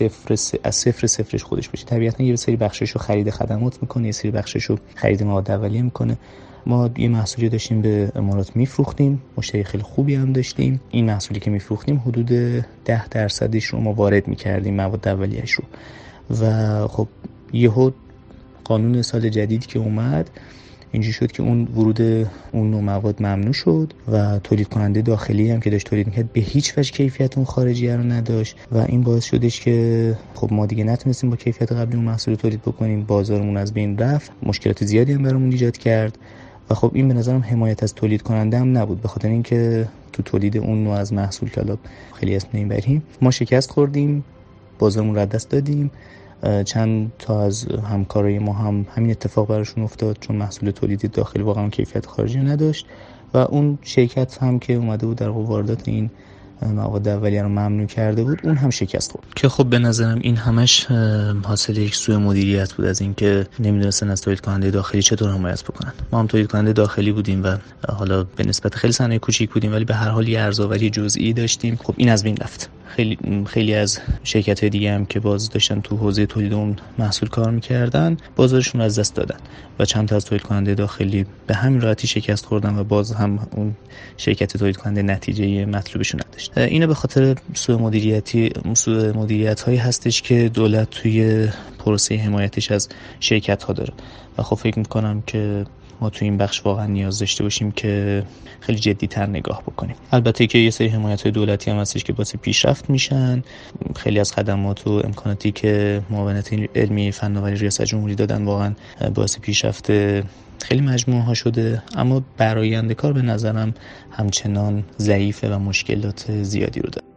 صفرش خودش باشه. طبیعتا یه سری بخششو خرید خدمات میکنه، یه سری بخششو خرید مواد اولیه میکنه. ما یه محصولی داشتیم به امارات میفروختیم، مشتری خیلی خوبی هم داشتیم. این محصولی که میفروختیم حدود 10% رو ما وارد میکردیم مواد اولیه‌اش رو و خب یهو قانون سال جدیدی که اومد اینجوری شد که اون ورود اون نوع مواد ممنوع شد و تولید کننده داخلی هم که داشت تولید میکرد به هیچ وجه کیفیت اون خارجیه رو نداشت و این باعث شدش که خب ما دیگه نتونستیم با کیفیت قبلی اون محصول تولید بکنیم، بازارمون از بین رفت، مشکلات زیادی هم برامون ایجاد کرد و خب این به نظرم حمایت از تولید کننده هم نبود، به خاطر اینکه تو تولید اون نوع از محصول که خیلی اسم نمیبریم ما شکست خوردیم، بازارمون رو از دست دادیم. چند تا از همکارای ما هم همین اتفاق براشون افتاد چون محصول تولیدی داخلی واقعا کیفیت خارجی نداشت و اون شرکت هم که اومده بود در واردات این مواد اولیه رو ممنوع کرده بود اون هم شکست خورد که خب به نظرم این همش حاصل یک سوء مدیریت بود از اینکه نمیدونستن از تولید کننده داخلی چطور حمایت بکنن. ما هم تولید کننده داخلی بودیم و حالا به نسبت خیلی صنایع کوچیک بودیم ولی به هر حال یه ارزآوری جزئی داشتیم. خب این از بین رفت. خیلی از شرکت‌های دیگه هم که باز داشتن تو حوزه تولید اون محصول کار می‌کردن بازارشون رو از دست دادن و چند تا از تولید کننده داخلی به همین راحتی شکست خوردن و باز هم اون شرکت تولید کننده نتیجه مطلوبشون نداشت. اینه به خاطر سوء مدیریت‌هایی هستش که دولت توی پروسه حمایتش از شرکت‌ها داره و خب فکر می‌کنم که ما تو این بخش واقعا نیاز داشته باشیم که خیلی جدی‌تر نگاه بکنیم. البته که یه سری حمایت‌های دولتی هم هستش که باعث پیشرفت میشن. خیلی از خدمات و امکاناتی که معاونت علمی فناوری ریاست جمهوری دادن واقعا باعث پیشرفت خیلی مجموعه‌ها شده، اما برای آینده کار به نظرم همچنان ضعیفه و مشکلات زیادی رو داره.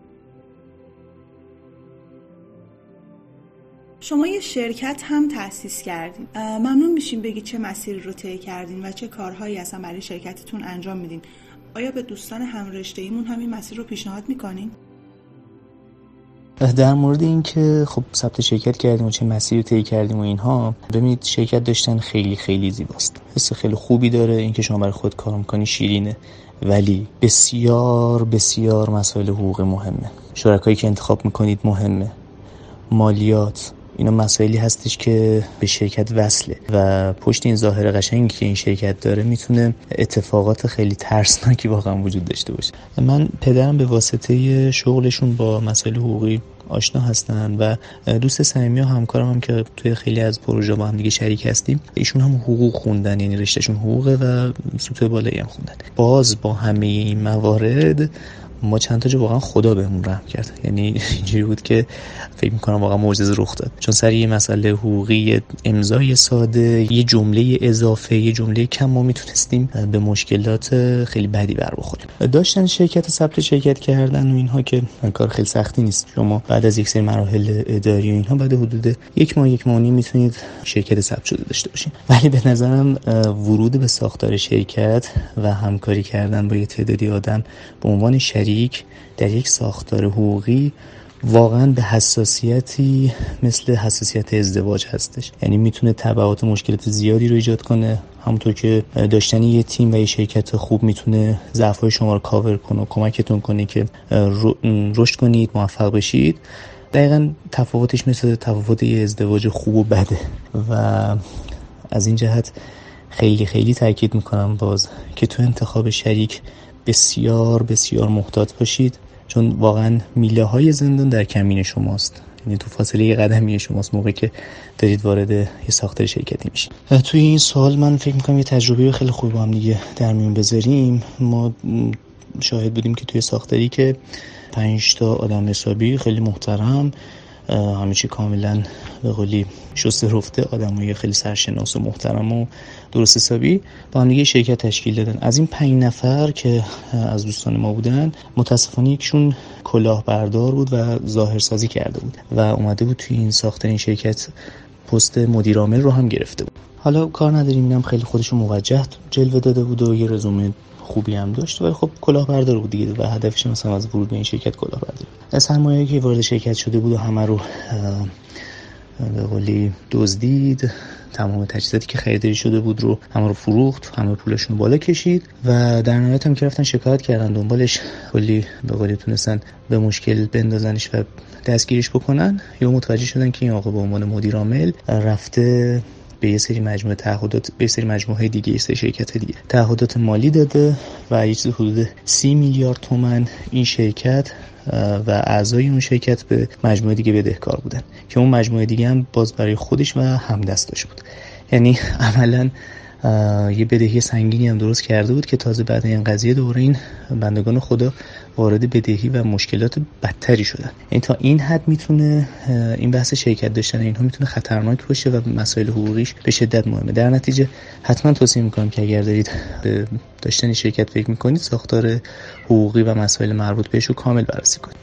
شما یه شرکت هم تأسیس کردین. ممنون میشیم بگید چه مسیری رو طی کردین و چه کارهایی اصلا برای شرکتتون انجام میدین. آیا به دوستان همرشته‌ایمون همین مسیر رو پیشنهاد میکنین؟ در مورد این که خب ثبت شرکت کردیم و چه مسیری طی کردیم و اینها، ببینید شرکت داشتن خیلی خیلی زیباست. حس خیلی خوبی داره اینکه شما برای خود کار میکنی، شیرینه، ولی بسیار بسیار مسائل حقوقی مهمه. شرکایی که انتخاب میکنید مهمه. مالیات، اینا مسائلی هستش که به شرکت وصله و پشت این ظاهر قشنگی که این شرکت داره میتونه اتفاقات خیلی ترسناکی واقعا وجود داشته باشه. من پدرم به واسطه شغلشون با مسائل حقوقی آشنا هستن و دوست صمیمی و همکارم هم که توی خیلی از پروژه با هم دیگه شریک هستیم، ایشون هم حقوق خوندن، یعنی رشتهشون حقوقه و سطوح بالایی هم خوندن. باز با همه این موارد ما چند تا جا واقعا خدا بهمون رحم کرد، یعنی اینجوری بود که فکر می‌کنم واقعا معجزه رخ داد، چون سر یه مسئله حقوقی امضای ساده، یه جمله اضافه، یه جمله کم، ما میتونستیم به مشکلات خیلی بدی بر بخوریم. داشتن شرکت ثبت شرکت کردن و اینها که کار خیلی سختی نیست، شما بعد از یک سری مراحل اداری و اینها بعد حدود یک ماه و نیم میتونید شرکت ثبت شده داشته باشین. ولی به نظرم ورود به ساختار شرکت و همکاری کردن با یه تعدادی آدم به عنوان شریک در یک ساختار حقوقی واقعا به حساسیتی مثل حساسیت ازدواج هستش، یعنی میتونه تبعات و مشکلات زیادی رو ایجاد کنه. همونطور که داشتن یه تیم و یه شرکت خوب میتونه ضعف‌های شما رو کاور کنه و کمکتون کنه که رشد کنید، موفق بشید، دقیقاً تفاوتش مثل تفاوت یه ازدواج خوب و بده. و از این جهت خیلی خیلی تاکید میکنم باز که تو انتخاب شریک بسیار بسیار محتاط باشید، چون واقعا میله های زندان در کمین شماست، یعنی تو فاصله یه قدمی شماست موقعی که دارید وارد یه ساختار شرکتی میشید. توی این سال من فکر میکنم یه تجربه خیلی خوب با هم دیگه در میون بذاریم. ما شاهد بودیم که توی ساختاری که 5 تا آدم حسابی خیلی محترم، همه چی کاملا به قولی شسته رفته، آدمای خیلی سرشناس و محترم و درست حسابی با هم دیگه شرکت تشکیل دادن. از این 5 نفر که از دوستان ما بودن، متاسفانه یکشون کلاهبردار بود و ظاهرسازی کرده بود و اومده بود توی این ساختار این شرکت پست مدیر عامل رو هم گرفته بود. حالا کار نداریم، اینم خیلی خودشو موجه جلوه داده بود و یه رزومه خوبی هم داشت، ولی خب کلاهبردار بود دیگه و هدفش مثلا از ورود به این شرکت کلاهبرداری. سرمایه‌ای که وارد شرکت شده بود و همه رو به قولی دزدید، تمام تجهیزاتی که خریداری شده بود رو همه رو فروخت، همه پولشون رو بالا کشید و در نهایت هم که رفتن شکایت کردن دنبالش، کلی به قولی تونستن به مشکل بندازنش و دستگیرش بکنن. یا متوجه شدن که این آقا به عنوان مدیر عامل رفته به یه سری مجموعه تعهدات، به یه سری مجموعه دیگه، یه سری شرکت دیگه تعهدات مالی داده و یه چیز حدود 30 میلیارد تومان این شرکت و اعضای اون شرکت به مجموعه دیگه بدهکار بودن که اون مجموعه دیگه هم باز برای خودش و همدستاش بود. یعنی عملاً یه بدهی سنگینی هم درست کرده بود که تازه بعد این قضیه دوباره این بندگان خدا وارد بدهی و مشکلات بدتری شدن. این تا این حد میتونه این بحث شرکت داشتن اینها میتونه خطرناک باشه و مسائل حقوقیش به شدت مهمه. در نتیجه حتما توصیه میکنم که اگر دارید به داشتن شرکت فکر میکنید، ساختار حقوقی و مسائل مربوط بهش رو کامل بررسی کنید.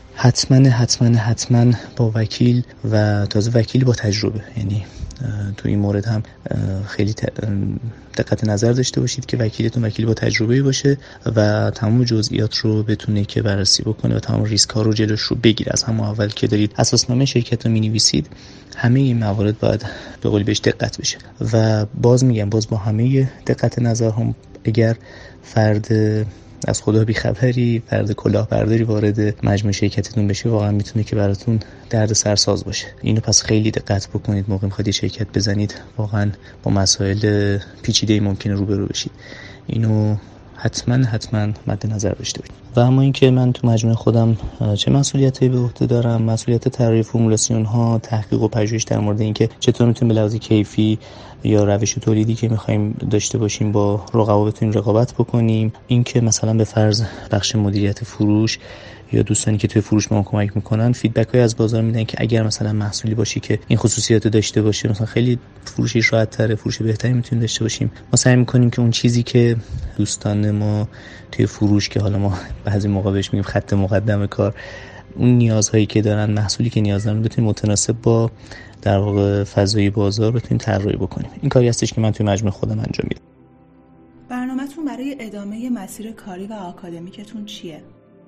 حتما با وکیل و تازه وکیل با تجربه، یعنی تو این مورد هم خیلی دقت نظر داشته باشید که وکیلتون وکیل با تجربه باشه و تمام جزئیات رو بتونه که بررسی بکنه و تمام ریسک ها رو جلوش رو بگیره. از همون اول که دارید اساسنامه شرکت رو می‌نویسید، همه این موارد باید به قولی بهش دقت بشه و باز میگم، باز با همه دقت نظر هم اگر فرد از خدا بیخبری، فرد کلاهبرداری وارد مجموعه شرکتتون بشه، واقعا میتونه که براتون درد سرساز باشه. اینو پس خیلی دقت بکنید موقع میخواید شرکت بزنید، واقعا با مسائل پیچیده‌ای ممکنه روبرو بشید. اینو حتما مد نظر داشته باشید. و اما اینکه من تو مجموعه خودم چه مسئولیتی به عهده دارم، مسئولیت طراحی فرمولاسیون ها، تحقیق و پژوهش در مورد اینکه چطور میتونیم به لحاظ کیفی یا روش تولیدی که می‌خوایم داشته باشیم با رقبا بتونیم رقابت بکنیم. اینکه مثلا به فرض بخش مدیریت فروش یا دوستانی که توی فروش به ما کمک میکنن فیدبک‌های از بازار میدن که اگر مثلا محصولی باشی که این خصوصیاتو داشته باشه، مثلا خیلی فروشش راحت‌تره، فروش بهتری میتونیم داشته باشیم. ما سعی میکنیم که اون چیزی که دوستان ما توی فروش، که حالا ما بعضی موقع بهش میگیم خط مقدم کار، اون نیازهایی که دارن، محصولی که نیاز دارن، بتونیم متناسب با در واقع فضای بازار بتونیم طراحی بکنیم. این کاری هستش که من توی مجموعه خودم انجام میدم. برنامه‌تون برای ادامه مسیر کاری و آکادمیکتون چیه؟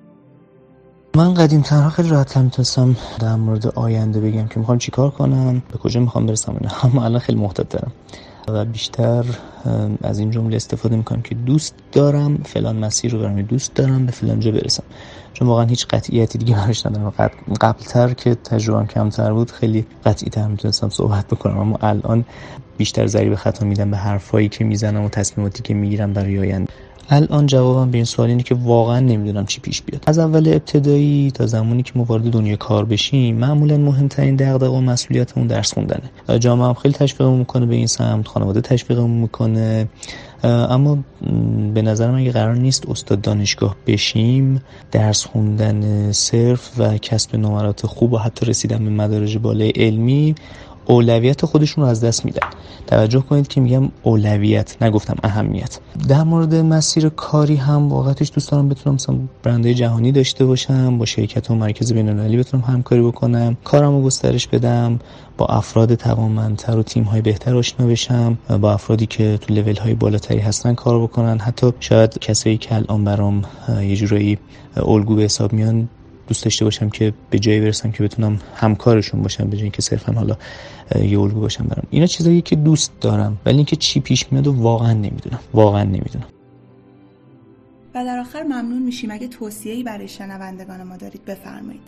من قدیم‌ترها خیلی راحت میتونستم در مورد آینده بگم که میخوام چیکار کنم، به کجا میخوام برسم، اما الان خیلی محتاط دارم. و بیشتر از این جمله استفاده میکنم که دوست دارم فلان مسیر رو برم، دوست دارم به فلان جا برسم، چون واقعا هیچ قطعیتی دیگه براش ندارم. قبلتر که تجربه‌ام کمتر بود خیلی قطعی‌تر میتونستم صحبت بکنم، اما الان بیشتر ضریب خطا میدم به حرفایی که میزنم و تصمیماتی که میگیرم برای آینده. الان جوابم به این سوال اینه که واقعا نمیدونم چی پیش بیاد. از اول ابتدایی تا زمانی که ما وارد دنیای کار بشیم، معمولا مهمترین دغدغه و مسئولیتمون درس خوندنه. جامعه هم خیلی تشویقمون میکنه به این سمت، خانواده تشویقمون میکنه، اما به نظر من اگه قرار نیست استاد دانشگاه بشیم، درس خوندن صرف و کسب نمرات خوب و حتی رسیدن به مدارج بالای علمی اولویت خودشون رو از دست میدن. توجه کنید که میگم اولویت، نگفتم اهمیت. در مورد مسیر کاری هم واقعتش دوست دارم بتونم مثلا برندهای جهانی داشته باشم، با شرکت و مرکز بین‌المللی بتونم همکاری بکنم، کارمو گسترش بدم، با افراد توانمندتر و تیم‌های بهتر آشنا بشم، با افرادی که تو لول‌های بالاتری هستن کار بکنن، حتی شاید کسایی که الان برام یه جورایی الگو به حساب میان دوست داشته باشم که به جایی برسم که بتونم همکارشون باشم، به جای اینکه صرفا حالا یه الگو باشم برام. اینا چیزایی که دوست دارم، ولی اینکه چی پیش میاد و واقعا نمیدونم. و در آخر ممنون میشیم اگه توصیه‌ای برای شنوندگان ما دارید بفرمایید.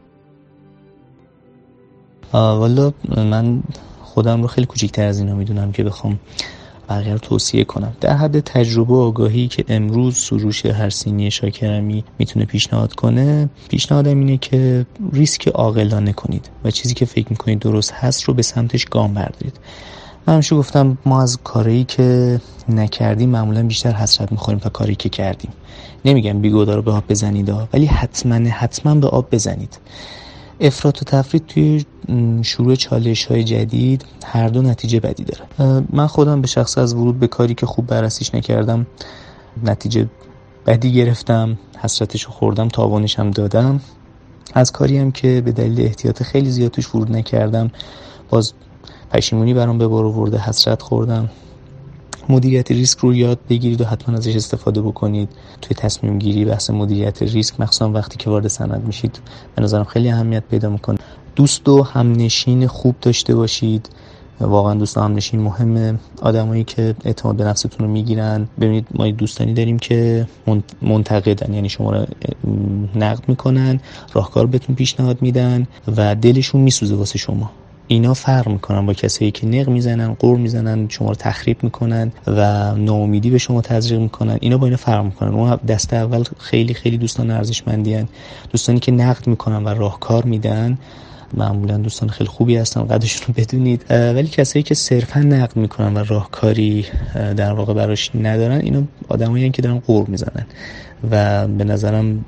والا من خودم رو خیلی کوچیک‌تر از اینا میدونم که بخوام بقیه رو توصیه کنم. در حد تجربه و آگاهی که امروز سروش هرسینی شاکرمی میتونه پیشنهاد کنه، پیشنهادم اینه که ریسک عاقلانه کنید و چیزی که فکر میکنید درست هست رو به سمتش گام بردارید. من همیشه گفتم ما از کاری که نکردیم معمولا بیشتر حسرت میخوریم تا کاری که کردیم. نمیگم بیگودار رو به آب بزنید، ولی حتما به آب بزنید. افراط و تفرید توی شروع چالش‌های جدید هر دو نتیجه بدی داره. من خودم به شخص از ورود به کاری که خوب بررسیش نکردم نتیجه بدی گرفتم، حسرتشو خوردم، تاوانش هم دادم. از کاری هم که به دلیل احتیاط خیلی زیاد توش ورود نکردم باز پشیمونی برام به بار آورده، حسرت خوردم. مدیریت ریسک رو یاد بگیرید و حتما ازش استفاده بکنید توی تصمیم گیری. بحث مدیریت ریسک مخصوصا وقتی که وارد صنعت میشید به نظرم خیلی اهمیت پیدا میکنه. دوست و همنشین خوب داشته باشید، واقعا دوست و همنشین مهمه. آدمایی که اعتماد به نفستون رو میگیرن. ببینید ما دوستانی داریم که منتقدن، یعنی شما رو نقد میکنن، راهکار بهتون پیشنهاد میدن و دلشون میسوزه واسه شما. اینا فرق میکنن با کسایی که نق میزنن، قور میزنن، شما رو تخریب میکنن و ناامیدی به شما تزریق میکنن. اینا با اینا فرق میکنن. اون دست اول خیلی خیلی دوستان ارزشمندی ان. دوستانی که نقد میکنن و راهکار میدن معمولا دوستان خیلی خوبی هستن، قدرشون رو بدونید. ولی کسایی که صرفا نقد میکنن و راهکاری در واقع براش ندارن، اینا آدمایی ان که دارن قور میزنن و به نظرم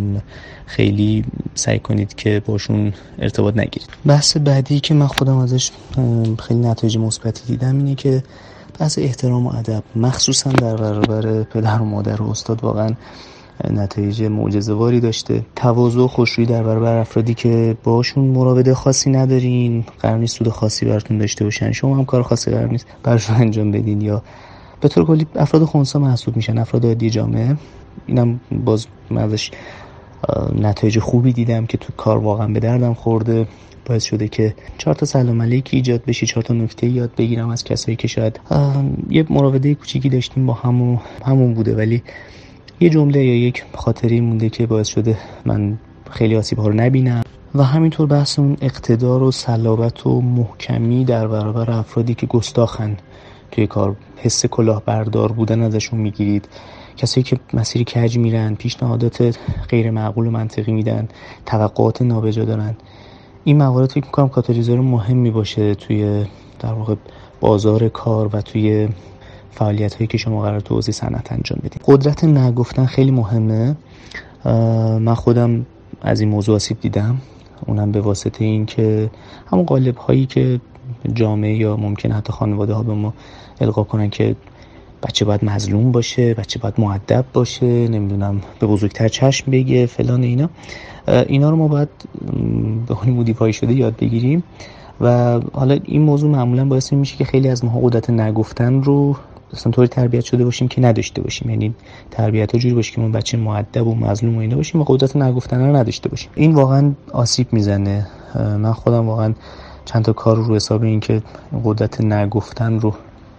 خیلی سعی کنید که باشون ارتباط نگیرید. بحث بعدی که من خودم ازش خیلی نتایج مثبتی دیدم اینه که بحث احترام و ادب، مخصوصا در برابر پدر و مادر و استاد، واقعا نتایج معجزه‌واری داشته. تواضع و خوشرویی در برابر افرادی که باشون مراوده خاصی ندارین، قرار نیست سود خاصی براتون داشته باشن، شما هم کار خاصی قرار نیست براشون انجام بدین، یا به طور کلی افراد خنثی محسوب میشن، افراد عادی جامعه. اینم باز من ازش نتایج خوبی دیدم که تو کار واقعا به دردم خورده، باعث شده که 4 تا سلام علیکی ایجاد بشه، 4 تا نکته یاد بگیرم از کسایی که شاید یه مراوده کوچیکی داشتیم با همون بوده، ولی یه جمله یا یک خاطری مونده که باعث شده من خیلی آسیب‌ها رو نبینم. و همینطور بحث اون اقتدار و صلابت و محکمی در برابر افرادی که گستاخن توی کار، حس کلاهبردار بودن ازشون میگیرید. کسایی که مسیر کج میرن، پیشنهادات غیر معقول و منطقی میدن، توقعات نابجا دارن، این موارد فکر میکنم کاتالیزور مهمی باشه توی در واقع بازار کار و توی فعالیت هایی که شما قرار تو حوزه صنعت انجام بدید. قدرت نگفتن خیلی مهمه. من خودم از این موضوع آسیب دیدم، اونم به واسطه این که همون قالب هایی که جامعه یا ممکن حتی خانواده ها به ما القا کنن که بچه باید مظلوم باشه، بچه باید مؤدب باشه، نمیدونم به بزرگتر چشم بگه، فلان، اینا رو ما باید به اون مودیفای شده یاد بگیریم. و حالا این موضوع معمولا باعث میشه که خیلی از ما قدرت نگفتن رو اصلا طوری تربیت شده باشیم که نداشته باشیم، یعنی تربیت‌ها جوری باشه که ما بچه مؤدب و مظلوم و اینا باشیم و قدرت نگفتن رو نداشته باشیم. این واقعا آسیب میزنه. من خودم واقعا چند تا کار رو حساب این که قدرت نگفتن رو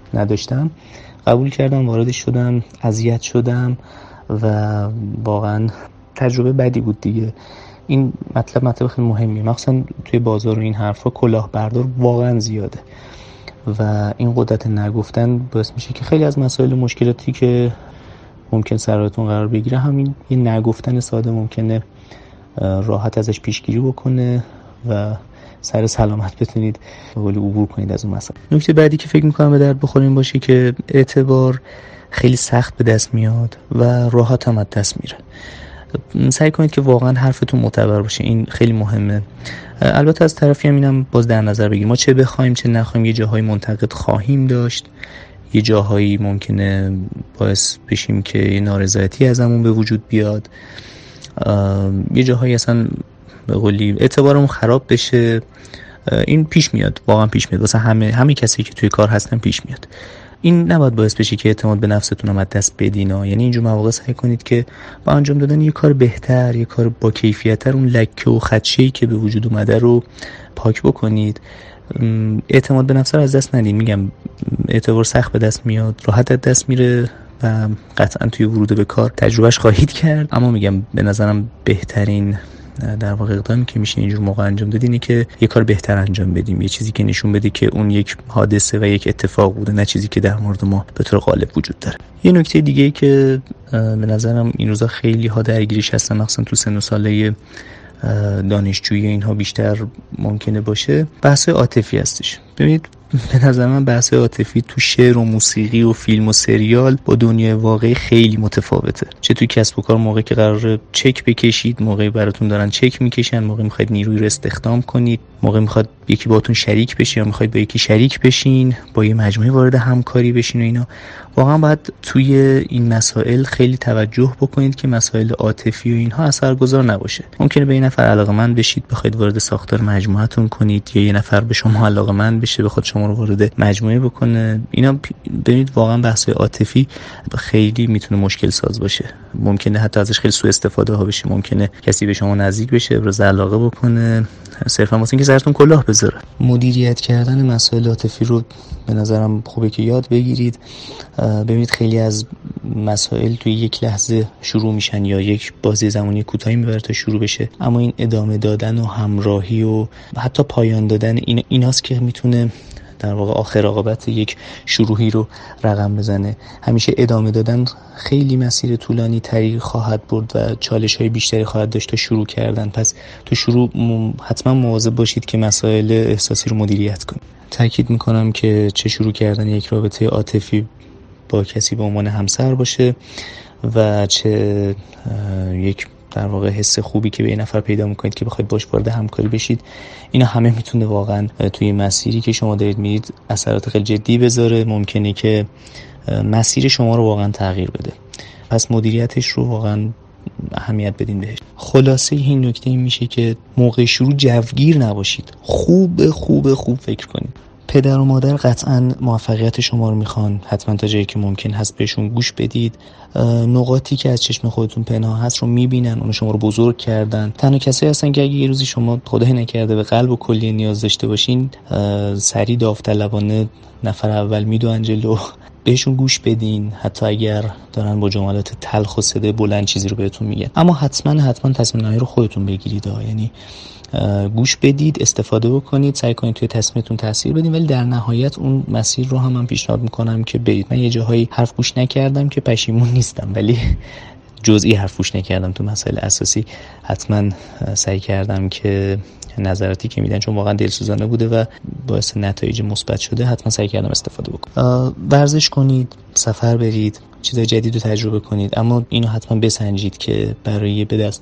نداشتم، قبول کردم، واردش شدم، اذیت شدم و واقعا تجربه بدی بود دیگه. این مطلب خیلی مهمیه، مخصوصا توی بازار و این حرفا کلاهبردار واقعا زیاده و این قدرت نگفتن باعث میشه که خیلی از مسائل و مشکلاتی که ممکن سراتون قرار بگیره، همین یه نگفتن ساده ممکنه راحت ازش پیشگیری بکنه و سر سلامت بتونید ولی عبور کنید از اون مسئله. نکته بعدی که فکر میکنم به درد بخوره این باشه که اعتبار خیلی سخت به دست میاد و راحت هم از دست میره. سعی کنید که واقعا حرفتون معتبر باشه، این خیلی مهمه. البته از طرفی هم اینم باز در نظر بگیریم، ما چه بخوایم چه نخوایم یه جاهای منتقد خواهیم داشت، یه جاهایی ممکنه باعث بشیم که یه نارضایتی ازمون به وجود بیاد، یه جاهایی اصلا به قولی اعتبارمون خراب بشه. این پیش میاد، واقعا پیش میاد، واسه همه کسی که توی کار هستن پیش میاد. این نباید باعث بشه که اعتماد به نفستون هم از دست بدین. یعنی اینجور مواقع سعی کنید که با انجام دادن یه کار بهتر، یه کار با کیفیت‌تر، اون لکه و خدشه‌ای که به وجود اومده رو پاک بکنید. اعتماد به نفس رو از دست ندین. میگم اعتبار سخت به دست میاد، راحت از دست میره و قطعا توی ورود به کار تجربهش خواهید کرد. اما میگم به نظرم بهترین در واقع اقدامی که میشه اینجور موقع انجام داد اینه که یه کار بهتر انجام بدیم، یه چیزی که نشون بده که اون یک حادثه و یک اتفاق بوده، نه چیزی که در مورد ما به طور غالب وجود داره. یه نکته دیگه ای که به نظرم این روزا خیلی ها درگیرش هستن، مخصوصا تو سن و ساله دانشجویی اینها بیشتر ممکنه باشه، بحث عاطفی هستش. ببینید به نظر من بحث عاطفی تو شعر و موسیقی و فیلم و سریال با دنیای واقعی خیلی متفاوته. چه تو کسب و کار موقعی که قراره چک بکشید، موقعی براتون دارن چک میکشن، موقعی میخواید نیروی رو استخدام کنید، موقعی میخواد یکی باهاتون شریک بشه یا میخواید با یکی شریک بشین، با یه مجموعه وارد همکاری بشین و اینا، واقعا باید توی این مسائل خیلی توجه بکنید که مسائل عاطفی و اینها اثرگذار نباشه. ممکنه به یه نفر علاقه‌مند بشید، بخواید وارد ساختار مجموعه‌تون کنید، یا یه نفر به شما علاقه‌مند بشه بخواد شما رو وارد مجموعه بکنه. اینا ببینید واقعا بحث عاطفی خیلی میتونه مشکل ساز باشه، ممکنه حتی ازش خیلی سوء استفاده ها بشه، ممکنه کسی به شما نزدیک بشه، ابراز علاقه بکنه صرفا واسه اینکه سرتون کلاه بذاره. مدیریت کردن مسائل عاطفی رو به نظرم خوبه که یاد بگیرید. ببینید خیلی از مسائل توی یک لحظه شروع میشن یا یک بازی زمانی کوتاهی میبره تا شروع بشه، اما این ادامه دادن و همراهی و حتی پایان دادن ایناست که میتونه در واقع آخر عاقبت یک شروعی رو رقم بزنه. همیشه ادامه دادن خیلی مسیر طولانی تری خواهد برد و چالش های بیشتری خواهد داشت تا شروع کردن. پس تو شروع حتما مواظب باشید که مسائل احساسی رو مدیریت کنید. تاکید میکنم که چه شروع کردن یک رابطه عاطفی با کسی به عنوان همسر باشه و چه یک در واقع حس خوبی که به این نفر پیدا میکنید که بخواید باش وارد همکاری بشید، اینا همه میتونه واقعا توی مسیری که شما دارید میرید اثرات خیلی جدی بذاره. ممکنه که مسیر شما رو واقعا تغییر بده. پس مدیریتش رو واقعا اهمیت بدین بهش. خلاصه این نکته این میشه که موقع شروع جوگیر نباشید، خوب فکر کنید. پدر و مادر قطعا موفقیت شما رو میخوان، حتما تا جایی که ممکن هست بهشون گوش بدید. نقاطی که از چشم خودتون پنهان هست رو میبینن، اون شما رو بزرگ کردن. تنها کسایی هستن که اگه یه روزی شما خدای نکرده به قلب و کلیه نیاز داشته باشین، سریع داوطلبانه نفر اول میدوئن جلو. بهشون گوش بدین، حتی اگر دارن با جملات تلخ و صدای بلند چیزی رو بهتون میگن، اما حتما تصمیم نهایی رو خودتون بگیرید. یعنی گوش بدید، استفاده بکنید، سعی کنید توی تصمیمتون تاثیر بدین، ولی در نهایت اون مسیر رو هم من پیشنهاد میکنم که برید. من یه جاهایی حرف گوش نکردم که پشیمون نیستم، ولی جزئی حرف گوش نکردم تو مسائل اساسی. حتما سعی کردم که نظراتی که میدن چون واقعا دلسوزانه بوده و باعث نتایج مثبت شده، حتما سعی کردم استفاده بکنم. ورزش کنید، سفر برید، چیزای جدید رو تجربه کنید، اما اینو حتما بسنجید که برای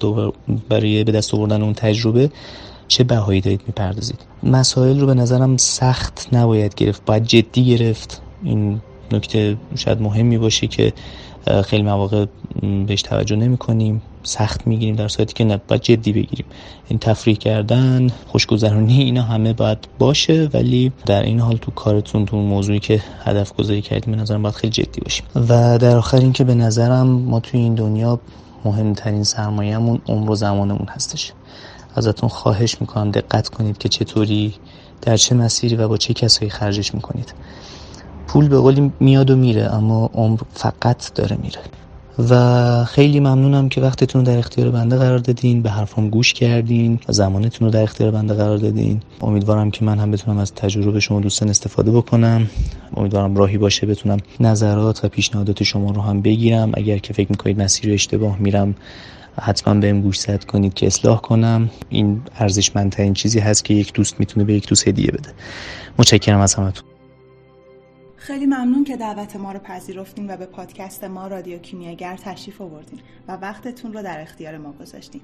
به دست آوردن اون تجربه چه بهایی دارید میپردازید. مسائل رو به نظرم سخت نباید گرفت، باید جدی گرفت. این نکته شاید مهمی باشه که خیلی مواقع بهش توجه نمی کنیم، سخت میگیریم، در صورتی که باید جدی بگیریم. این تفریح کردن، خوشگذرانی، اینا همه باید باشه، ولی در این حال تو کارتون، تو موضوعی که هدف گذاری کردیم، به نظرم باید خیلی جدی باشیم. و در آخر این که به نظرم ما توی این دنیا مهمترین سرمایه‌مون عمر و زمانمون هستش. ازتون خواهش میکنم دقت کنید که چطوری، در چه مسیری و با چه کسایی خرجش میکنید. پول به قولی میاد و میره، اما عمر فقط داره میره. و خیلی ممنونم که وقتتون رو در اختیار بنده قرار دادین، به حرفام گوش کردین و زمانتون رو در اختیار بنده قرار دادین. امیدوارم که من هم بتونم از تجربه شما دوستان استفاده بکنم. امیدوارم راهی باشه بتونم نظرات و پیشنهادات شما رو هم بگیرم. اگر که فکر میکنید مسیر اشتباه میرم حتما بهم گوشزد کنید که اصلاح کنم. این ارزشمندترین چیزی هست که یک دوست میتونه به یک دوست هدیه بده. متشکرم از همتون. خیلی ممنون که دعوت ما رو پذیرفتین و به پادکست ما رادیو کیمیاگر تشریف آوردین و وقتتون رو در اختیار ما گذاشتین.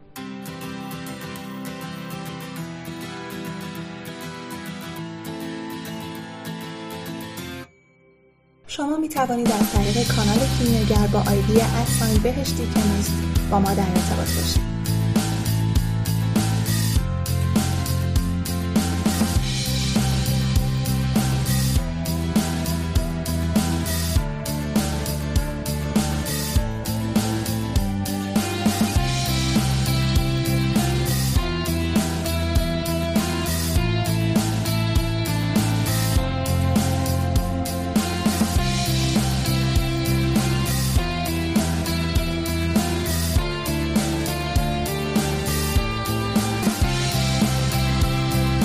شما می توانید از طریق کانال کیمیاگر با آیدی @بهشتی کنیست با ما در ارتباط باشید.